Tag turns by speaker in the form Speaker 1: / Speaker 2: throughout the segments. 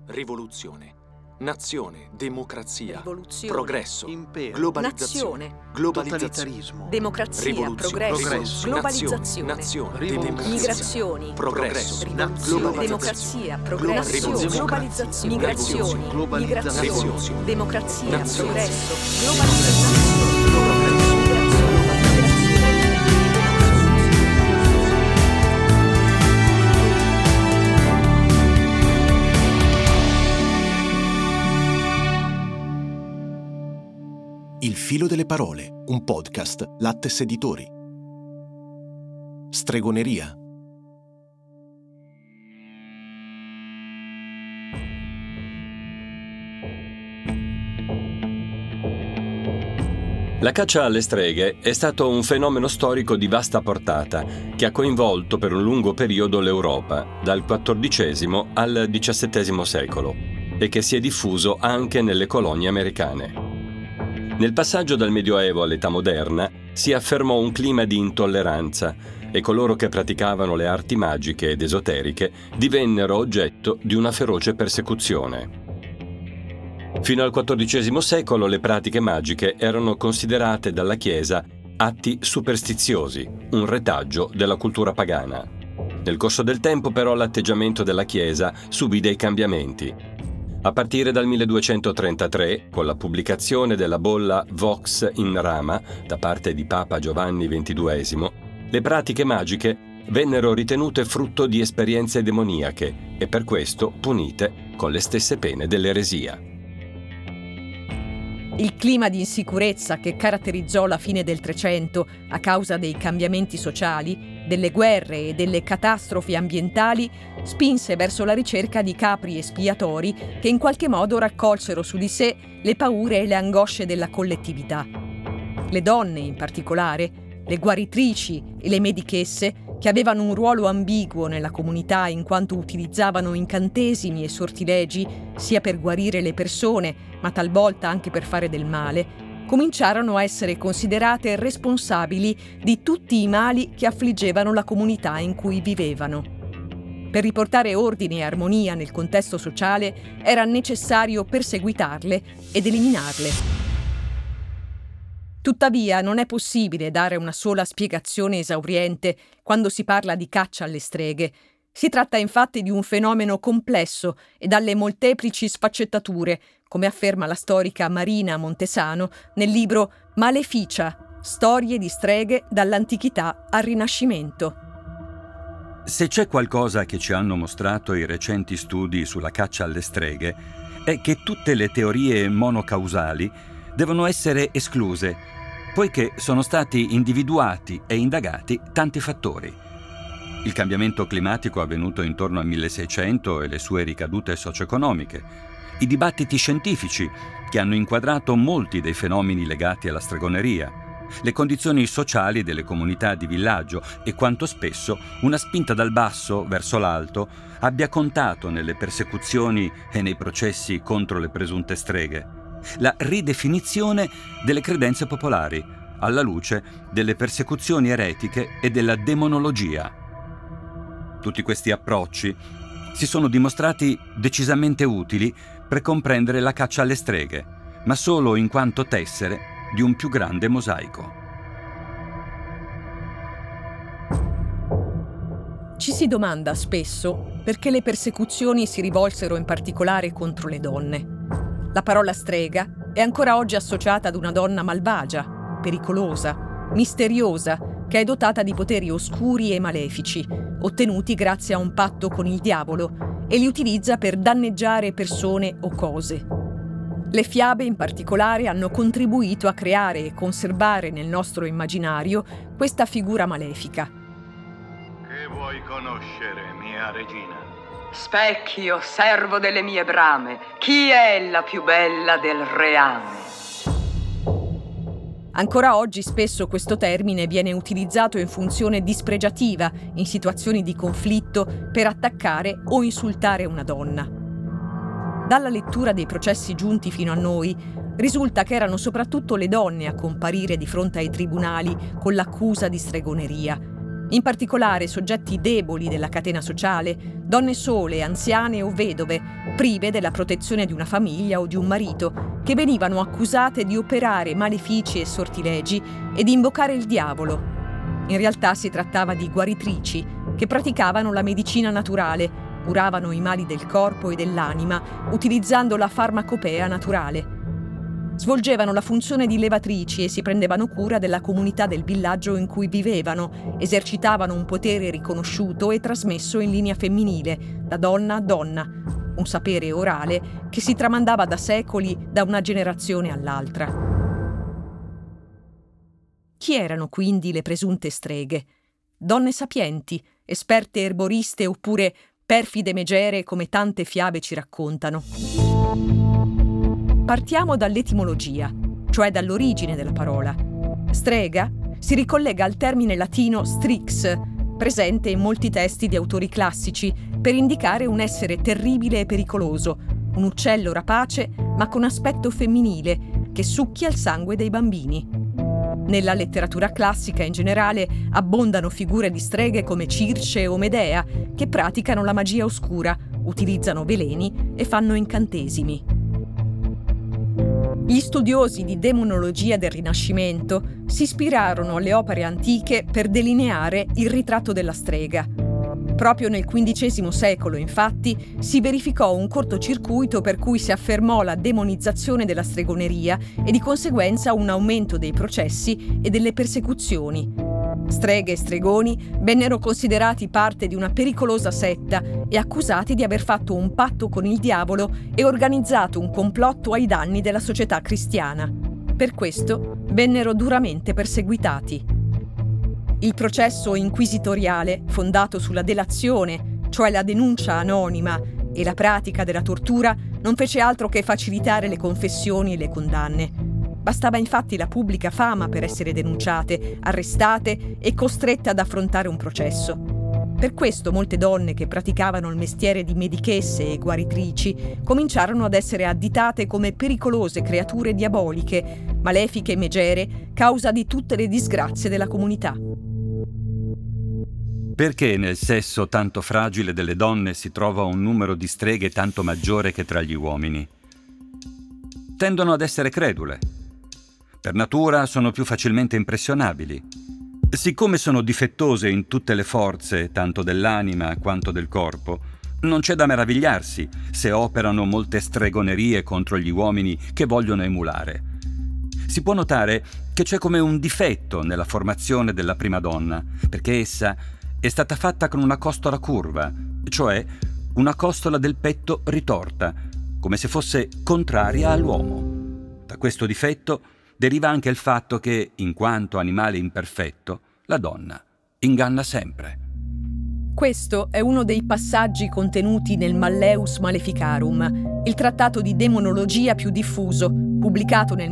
Speaker 1: Rivoluzione. Nazione, democrazia,
Speaker 2: Rivoluzione.
Speaker 1: progresso,
Speaker 3: Impero.
Speaker 1: globalizzazione,
Speaker 2: Nazione.
Speaker 1: globalizzazione,
Speaker 3: Totalitarismo.
Speaker 2: Democrazia,
Speaker 1: rivoluzione,
Speaker 2: progresso, globalizzazione,
Speaker 1: nazione,
Speaker 3: Rivoluzione.
Speaker 1: democrazia,
Speaker 2: migrazioni,
Speaker 1: progresso,
Speaker 2: rivoluzione,
Speaker 1: globalizzazione,
Speaker 2: democrazia, progresso,
Speaker 1: Rivoluzione.
Speaker 2: globalizzazione, migrazioni,
Speaker 3: Globalizzazione.
Speaker 2: migrazioni, democrazia,
Speaker 1: Nazione.
Speaker 2: progresso, globalizzazione.
Speaker 4: Il filo delle parole, un podcast Lattes Editori. Stregoneria.
Speaker 5: La caccia alle streghe è stato un fenomeno storico di vasta portata che ha coinvolto per un lungo periodo l'Europa, dal XIV al XVII secolo, e che si è diffuso anche nelle colonie americane. Nel passaggio dal Medioevo all'età moderna si affermò un clima di intolleranza e coloro che praticavano le arti magiche ed esoteriche divennero oggetto di una feroce persecuzione. Fino al XIV secolo le pratiche magiche erano considerate dalla Chiesa atti superstiziosi, un retaggio della cultura pagana. Nel corso del tempo però l'atteggiamento della Chiesa subì dei cambiamenti. A partire dal 1233, con la pubblicazione della bolla Vox in Rama da parte di Papa Giovanni XXII, le pratiche magiche vennero ritenute frutto di esperienze demoniache e per questo punite con le stesse pene dell'eresia.
Speaker 2: Il clima di insicurezza che caratterizzò la fine del Trecento a causa dei cambiamenti sociali, delle guerre e delle catastrofi ambientali spinse verso la ricerca di capri espiatori che in qualche modo raccolsero su di sé le paure e le angosce della collettività. Le donne, in particolare, le guaritrici e le medichesse, che avevano un ruolo ambiguo nella comunità in quanto utilizzavano incantesimi e sortilegi sia per guarire le persone, ma talvolta anche per fare del male, cominciarono a essere considerate responsabili di tutti i mali che affliggevano la comunità in cui vivevano. Per riportare ordine e armonia nel contesto sociale era necessario perseguitarle ed eliminarle. Tuttavia non è possibile dare una sola spiegazione esauriente quando si parla di caccia alle streghe. Si tratta infatti di un fenomeno complesso e dalle molteplici sfaccettature, come afferma la storica Marina Montesano nel libro Maleficia, storie di streghe dall'antichità al Rinascimento.
Speaker 6: Se c'è qualcosa che ci hanno mostrato i recenti studi sulla caccia alle streghe, è che tutte le teorie monocausali devono essere escluse, poiché sono stati individuati e indagati tanti fattori. Il cambiamento climatico avvenuto intorno al 1600 e le sue ricadute socio-economiche, i dibattiti scientifici che hanno inquadrato molti dei fenomeni legati alla stregoneria, le condizioni sociali delle comunità di villaggio e quanto spesso una spinta dal basso verso l'alto abbia contato nelle persecuzioni e nei processi contro le presunte streghe, la ridefinizione delle credenze popolari alla luce delle persecuzioni eretiche e della demonologia. Tutti questi approcci si sono dimostrati decisamente utili per comprendere la caccia alle streghe, ma solo in quanto tessere di un più grande mosaico.
Speaker 2: Ci si domanda spesso perché le persecuzioni si rivolsero in particolare contro le donne. La parola strega è ancora oggi associata ad una donna malvagia, pericolosa, misteriosa, che è dotata di poteri oscuri e malefici, ottenuti grazie a un patto con il diavolo, e li utilizza per danneggiare persone o cose. Le fiabe in particolare hanno contribuito a creare e conservare nel nostro immaginario questa figura malefica.
Speaker 7: Che vuoi conoscere, mia regina?
Speaker 8: Specchio, servo delle mie brame, chi è la più bella del reame?
Speaker 2: Ancora oggi spesso questo termine viene utilizzato in funzione dispregiativa in situazioni di conflitto per attaccare o insultare una donna. Dalla lettura dei processi giunti fino a noi, risulta che erano soprattutto le donne a comparire di fronte ai tribunali con l'accusa di stregoneria, In particolare soggetti deboli della catena sociale, donne sole, anziane o vedove, prive della protezione di una famiglia o di un marito, che venivano accusate di operare malefici e sortilegi e di invocare il diavolo. In realtà si trattava di guaritrici che praticavano la medicina naturale, curavano i mali del corpo e dell'anima utilizzando la farmacopea naturale. Svolgevano la funzione di levatrici e si prendevano cura della comunità del villaggio in cui vivevano, esercitavano un potere riconosciuto e trasmesso in linea femminile, da donna a donna, un sapere orale che si tramandava da secoli da una generazione all'altra. Chi erano quindi le presunte streghe? Donne sapienti, esperte erboriste oppure perfide megere come tante fiabe ci raccontano? Partiamo dall'etimologia, cioè dall'origine della parola. Strega si ricollega al termine latino strix, presente in molti testi di autori classici, per indicare un essere terribile e pericoloso, un uccello rapace ma con aspetto femminile, che succhia il sangue dei bambini. Nella letteratura classica in generale abbondano figure di streghe come Circe o Medea, che praticano la magia oscura, utilizzano veleni e fanno incantesimi. Gli studiosi di demonologia del Rinascimento si ispirarono alle opere antiche per delineare il ritratto della strega. Proprio nel XV secolo, infatti, si verificò un cortocircuito per cui si affermò la demonizzazione della stregoneria e di conseguenza un aumento dei processi e delle persecuzioni. Streghe e stregoni vennero considerati parte di una pericolosa setta e accusati di aver fatto un patto con il diavolo e organizzato un complotto ai danni della società cristiana. Per questo vennero duramente perseguitati. Il processo inquisitoriale, fondato sulla delazione, cioè la denuncia anonima, e la pratica della tortura, non fece altro che facilitare le confessioni e le condanne. Bastava infatti la pubblica fama per essere denunciate, arrestate e costrette ad affrontare un processo. Per questo molte donne che praticavano il mestiere di medichesse e guaritrici cominciarono ad essere additate come pericolose creature diaboliche, malefiche e megere, causa di tutte le disgrazie della comunità.
Speaker 6: Perché nel sesso tanto fragile delle donne si trova un numero di streghe tanto maggiore che tra gli uomini? Tendono ad essere credule. Per natura sono più facilmente impressionabili. Siccome sono difettose in tutte le forze, tanto dell'anima quanto del corpo, non c'è da meravigliarsi se operano molte stregonerie contro gli uomini che vogliono emulare. Si può notare che c'è come un difetto nella formazione della prima donna, perché essa è stata fatta con una costola curva, cioè una costola del petto ritorta, come se fosse contraria all'uomo. Da questo difetto deriva anche il fatto che, in quanto animale imperfetto, la donna inganna sempre.
Speaker 2: Questo è uno dei passaggi contenuti nel Malleus Maleficarum, il trattato di demonologia più diffuso, pubblicato nel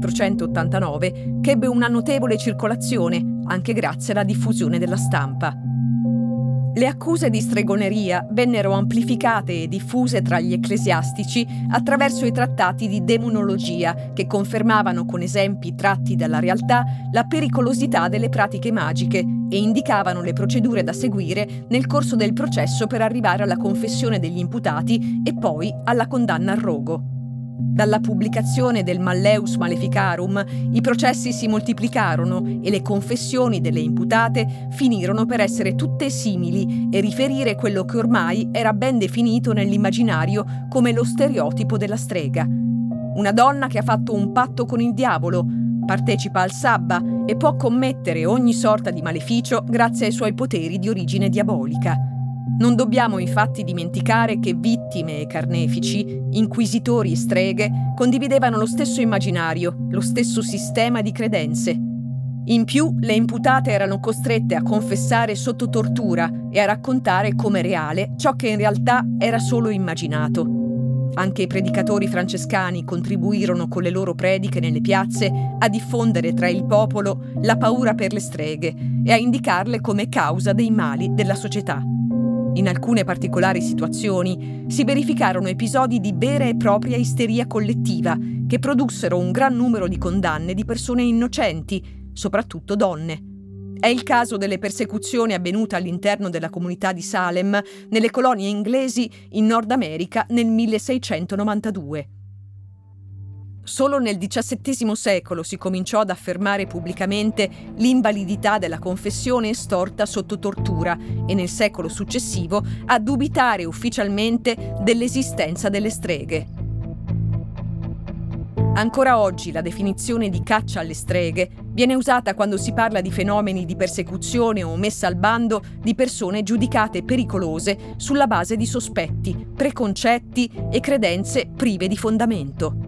Speaker 2: 1489, che ebbe una notevole circolazione, anche grazie alla diffusione della stampa. Le accuse di stregoneria vennero amplificate e diffuse tra gli ecclesiastici attraverso i trattati di demonologia che confermavano con esempi tratti dalla realtà la pericolosità delle pratiche magiche e indicavano le procedure da seguire nel corso del processo per arrivare alla confessione degli imputati e poi alla condanna al rogo. Dalla pubblicazione del Malleus Maleficarum i processi si moltiplicarono e le confessioni delle imputate finirono per essere tutte simili e riferire quello che ormai era ben definito nell'immaginario come lo stereotipo della strega. Una donna che ha fatto un patto con il diavolo, partecipa al sabba e può commettere ogni sorta di maleficio grazie ai suoi poteri di origine diabolica. Non dobbiamo infatti dimenticare che vittime e carnefici, inquisitori e streghe condividevano lo stesso immaginario, lo stesso sistema di credenze. In più, le imputate erano costrette a confessare sotto tortura e a raccontare come reale ciò che in realtà era solo immaginato. Anche i predicatori francescani contribuirono con le loro prediche nelle piazze a diffondere tra il popolo la paura per le streghe e a indicarle come causa dei mali della società. In alcune particolari situazioni si verificarono episodi di vera e propria isteria collettiva che produssero un gran numero di condanne di persone innocenti, soprattutto donne. È il caso delle persecuzioni avvenute all'interno della comunità di Salem nelle colonie inglesi in Nord America nel 1692. Solo nel XVII secolo si cominciò ad affermare pubblicamente l'invalidità della confessione estorta sotto tortura e nel secolo successivo a dubitare ufficialmente dell'esistenza delle streghe. Ancora oggi la definizione di caccia alle streghe viene usata quando si parla di fenomeni di persecuzione o messa al bando di persone giudicate pericolose sulla base di sospetti, preconcetti e credenze prive di fondamento.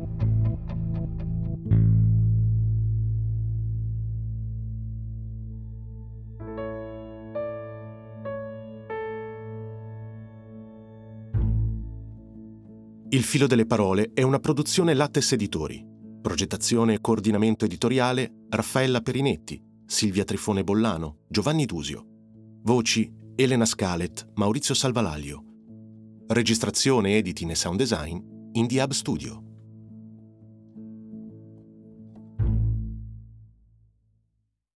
Speaker 4: Il filo delle parole è una produzione Lattes Editori. Progettazione e coordinamento editoriale Raffaella Perinetti, Silvia Trifone Bollano, Giovanni Dusio. Voci Elena Scalet, Maurizio Salvalaglio. Registrazione, editing e sound design Indie Hub Studio.